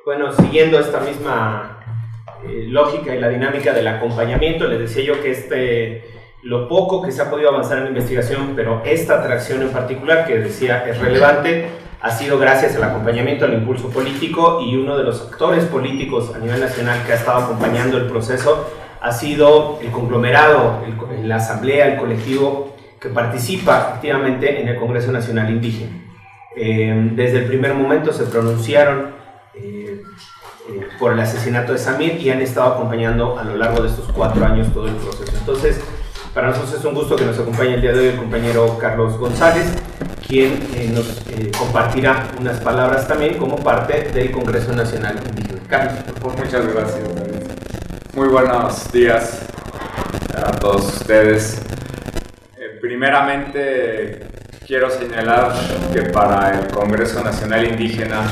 Bueno, siguiendo esta misma lógica y la dinámica del acompañamiento, les decía yo que lo poco que se ha podido avanzar en la investigación, pero esta atracción en particular, que decía es relevante, ha sido gracias al acompañamiento, al impulso político, y uno de los actores políticos a nivel nacional que ha estado acompañando el proceso ha sido el conglomerado, la asamblea, el colectivo que participa activamente en el Congreso Nacional Indígena. Desde el primer momento se pronunciaron por el asesinato de Samir y han estado acompañando a lo largo de estos 4 años todo el proceso. Entonces, para nosotros es un gusto que nos acompañe el día de hoy el compañero Carlos González, quien nos compartirá unas palabras también como parte del Congreso Nacional Indígena. Carlos. Pues muchas gracias, David. Muy buenos días a todos ustedes. Primeramente, quiero señalar que para el Congreso Nacional Indígena,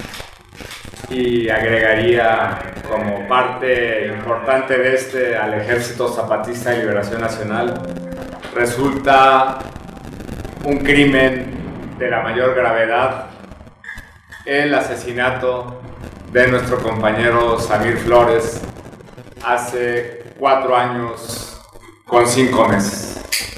y agregaría como parte importante de al Ejército Zapatista de Liberación Nacional, resulta un crimen de la mayor gravedad el asesinato de nuestro compañero Samir Flores hace 4 años con 5 meses.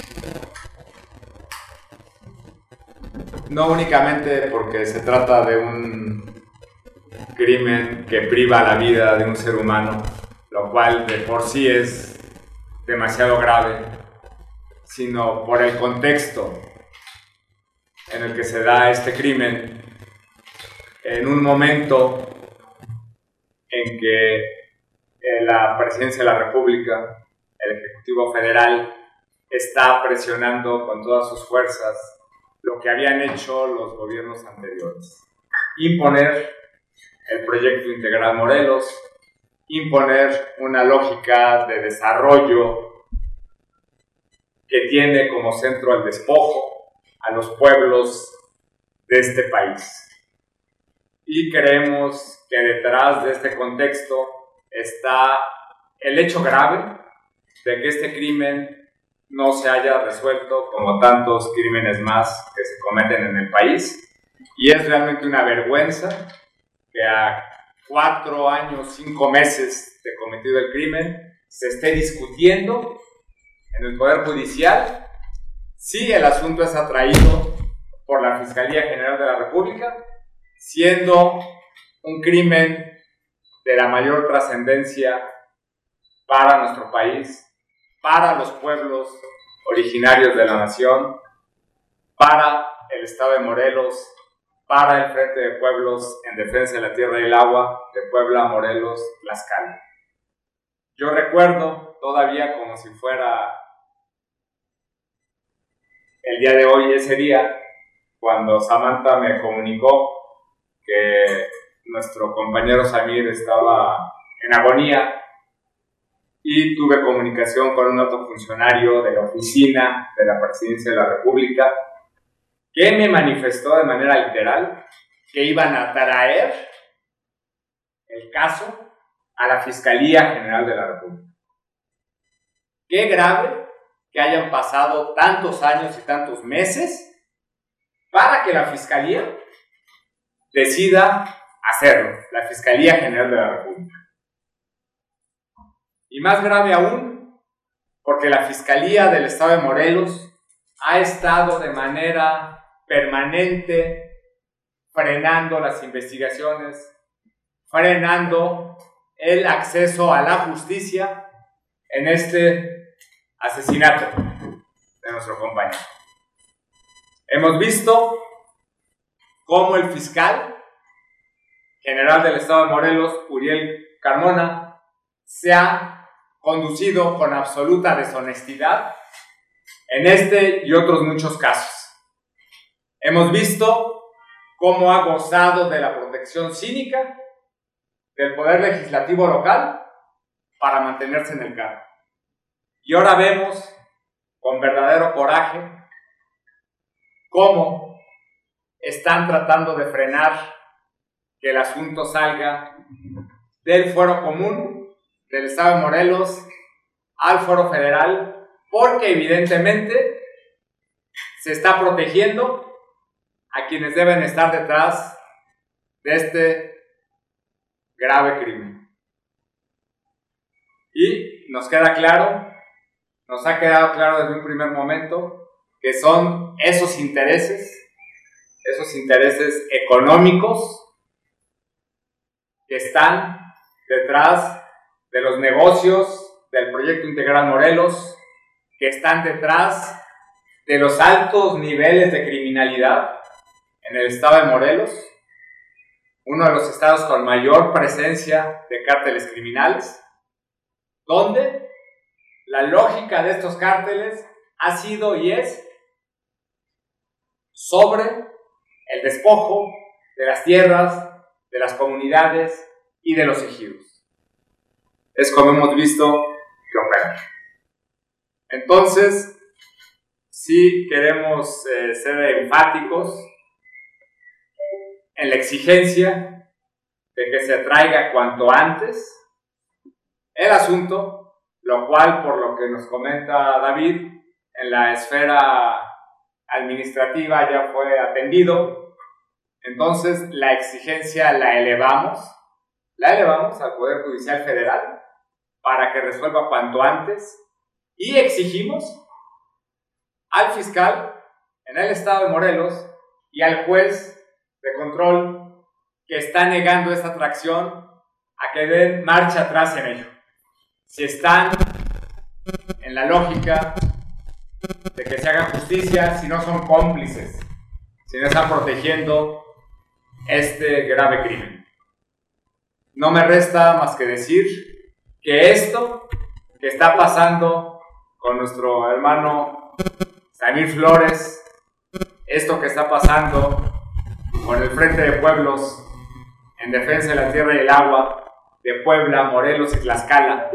No únicamente porque se trata de un crimen que priva la vida de un ser humano, lo cual de por sí es demasiado grave, sino por el contexto en el que se da este crimen, en un momento en que la Presidencia de la República, el Ejecutivo Federal, está presionando con todas sus fuerzas lo que habían hecho los gobiernos anteriores: imponer el proyecto integral Morelos, imponer una lógica de desarrollo que tiene como centro el despojo a los pueblos de este país. Y creemos que detrás de este contexto está el hecho grave de que este crimen no se haya resuelto, como tantos crímenes más que se cometen en el país, y es realmente una vergüenza que a 4 años, 5 meses de cometido el crimen se esté discutiendo en el Poder Judicial si el asunto es atraído por la Fiscalía General de la República, siendo un crimen de la mayor trascendencia para nuestro país, para los pueblos originarios de la nación, para el Estado de Morelos, para el Frente de Pueblos en Defensa de la Tierra y el Agua de Puebla, Morelos, Tlaxcala. Yo recuerdo todavía como si fuera el día de hoy, ese día, cuando Samantha me comunicó que nuestro compañero Samir estaba en agonía, y tuve comunicación con un alto funcionario de la oficina de la Presidencia de la República, que me manifestó de manera literal que iban a traer el caso a la Fiscalía General de la República. Qué grave que hayan pasado tantos años y tantos meses para que la Fiscalía decida hacerlo, la Fiscalía General de la República. Y más grave aún, porque la Fiscalía del Estado de Morelos ha estado de manera permanente frenando las investigaciones, frenando el acceso a la justicia en este asesinato de nuestro compañero. Hemos visto cómo el fiscal general del Estado de Morelos, Uriel Carmona, se ha conducido con absoluta deshonestidad en este y otros muchos casos. Hemos visto cómo ha gozado de la protección cínica del Poder Legislativo local para mantenerse en el cargo. Y ahora vemos con verdadero coraje cómo están tratando de frenar que el asunto salga del fuero común del Estado de Morelos al fuero federal, porque evidentemente se está protegiendo a quienes deben estar detrás de este grave crimen. Y nos ha quedado claro desde un primer momento que son esos intereses económicos que están detrás de los negocios del Proyecto Integral Morelos, que están detrás de los altos niveles de criminalidad en el estado de Morelos, uno de los estados con mayor presencia de cárteles criminales, donde la lógica de estos cárteles ha sido y es sobre el despojo de las tierras, de las comunidades y de los ejidos. Es como hemos visto que operan. Entonces, sí queremos ser enfáticos en la exigencia de que se traiga cuanto antes el asunto, lo cual, por lo que nos comenta David, en la esfera administrativa ya fue atendido. Entonces, la exigencia la elevamos al Poder Judicial Federal para que resuelva cuanto antes, y exigimos al fiscal en el estado de Morelos y al juez de control que está negando esta atracción a que den marcha atrás en ello. Si están en la lógica de que se haga justicia, si no son cómplices, si no están protegiendo este grave crimen. No me resta más que decir que esto que está pasando con nuestro hermano Samir Flores, esto que está pasando con el Frente de Pueblos en defensa de la tierra y el agua de Puebla, Morelos y Tlaxcala,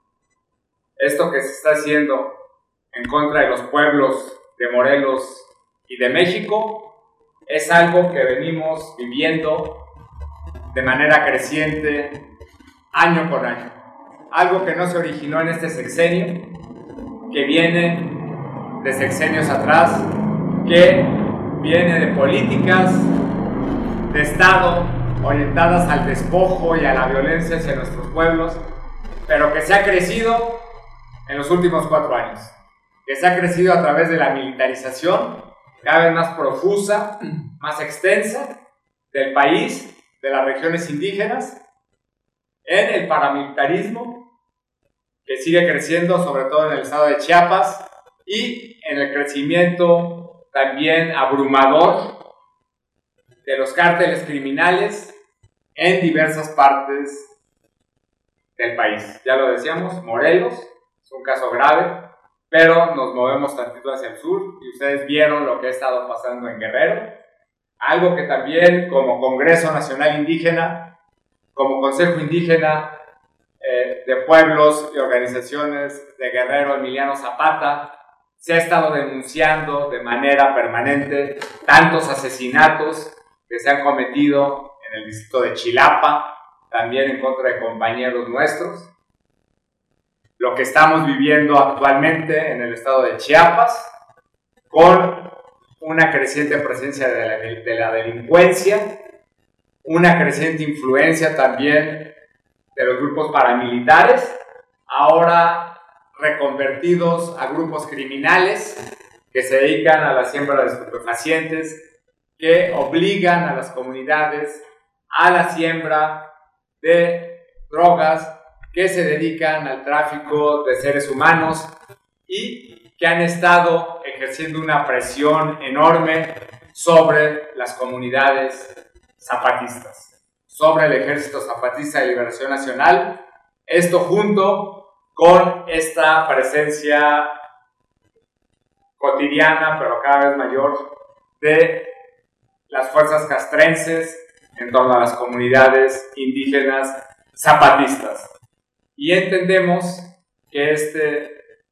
esto que se está haciendo en contra de los pueblos de Morelos y de México, es algo que venimos viviendo de manera creciente año con año. Algo que no se originó en este sexenio, que viene de sexenios atrás, que viene de políticas de Estado orientadas al despojo y a la violencia hacia nuestros pueblos, pero que se ha crecido en los últimos 4 años, que se ha crecido a través de la militarización cada vez más profusa, más extensa del país, de las regiones indígenas, en el paramilitarismo que sigue creciendo sobre todo en el estado de Chiapas, y en el crecimiento también abrumador de los cárteles criminales en diversas partes del país. Ya lo decíamos, Morelos es un caso grave, pero nos movemos tantito hacia el sur y ustedes vieron lo que ha estado pasando en Guerrero, algo que también como Congreso Nacional Indígena, como Consejo Indígena de Pueblos y Organizaciones de Guerrero Emiliano Zapata, se ha estado denunciando de manera permanente tantos asesinatos que se han cometido en el distrito de Chilapa, también en contra de compañeros nuestros. Lo que estamos viviendo actualmente en el estado de Chiapas, con una creciente presencia de la delincuencia, una creciente influencia también de los grupos paramilitares, ahora reconvertidos a grupos criminales que se dedican a la siembra de estupefacientes, que obligan a las comunidades a la siembra de drogas, que se dedican al tráfico de seres humanos y que han estado ejerciendo una presión enorme sobre las comunidades zapatistas, sobre el Ejército Zapatista de Liberación Nacional. Esto junto con esta presencia cotidiana, pero cada vez mayor, de las fuerzas castrenses en torno a las comunidades indígenas zapatistas. Y entendemos que este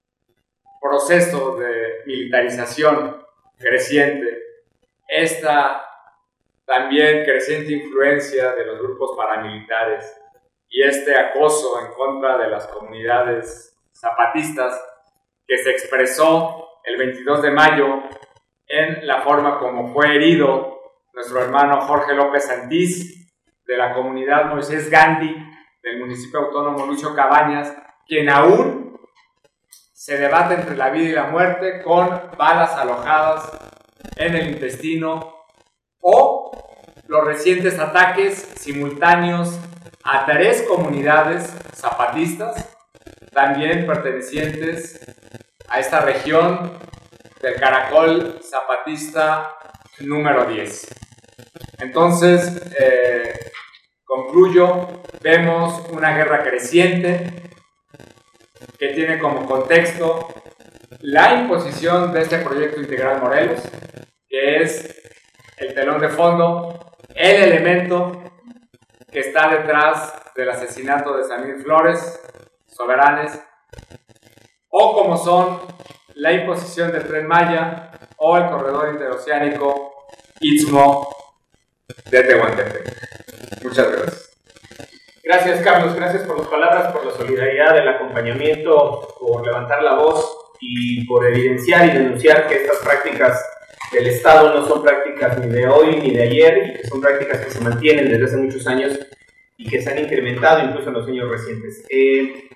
proceso de militarización creciente, esta también creciente influencia de los grupos paramilitares y este acoso en contra de las comunidades zapatistas que se expresó el 22 de mayo en la forma como fue herido nuestro hermano Jorge López Santís de la comunidad Moisés Gandhi, del municipio autónomo Lucho Cabañas, quien aún se debate entre la vida y la muerte con balas alojadas en el intestino, o los recientes ataques simultáneos a 3 comunidades zapatistas, también pertenecientes a esta región del Caracol Zapatista número 10. Entonces, concluyo, vemos una guerra creciente que tiene como contexto la imposición de este proyecto integral Morelos, que es el telón de fondo, el elemento que está detrás del asesinato de Samir Flores, Soberanes, o como son la imposición del Tren Maya o el corredor interoceánico Istmo de Tehuantepec. Muchas gracias. Gracias, Carlos. Gracias por las palabras, por la solidaridad, el acompañamiento, por levantar la voz y por evidenciar y denunciar que estas prácticas del Estado no son prácticas ni de hoy ni de ayer, y que son prácticas que se mantienen desde hace muchos años y que se han incrementado incluso en los años recientes.